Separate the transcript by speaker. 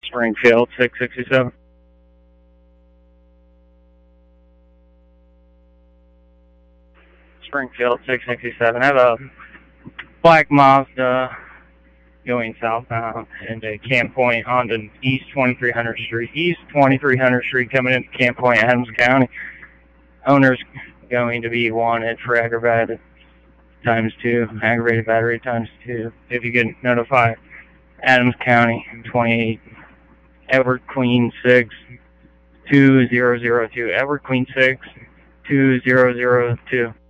Speaker 1: Springfield 667. Springfield 667. I have a black Mazda going southbound into Camp Point onto East 2300 Street. East 2300 Street coming into Camp Point, Adams County. Owner's going to be wanted for aggravated ×2, aggravated battery ×2. If you could notify Adams County 28 Edward Queen 6 2002. Edward Queen 6 2002.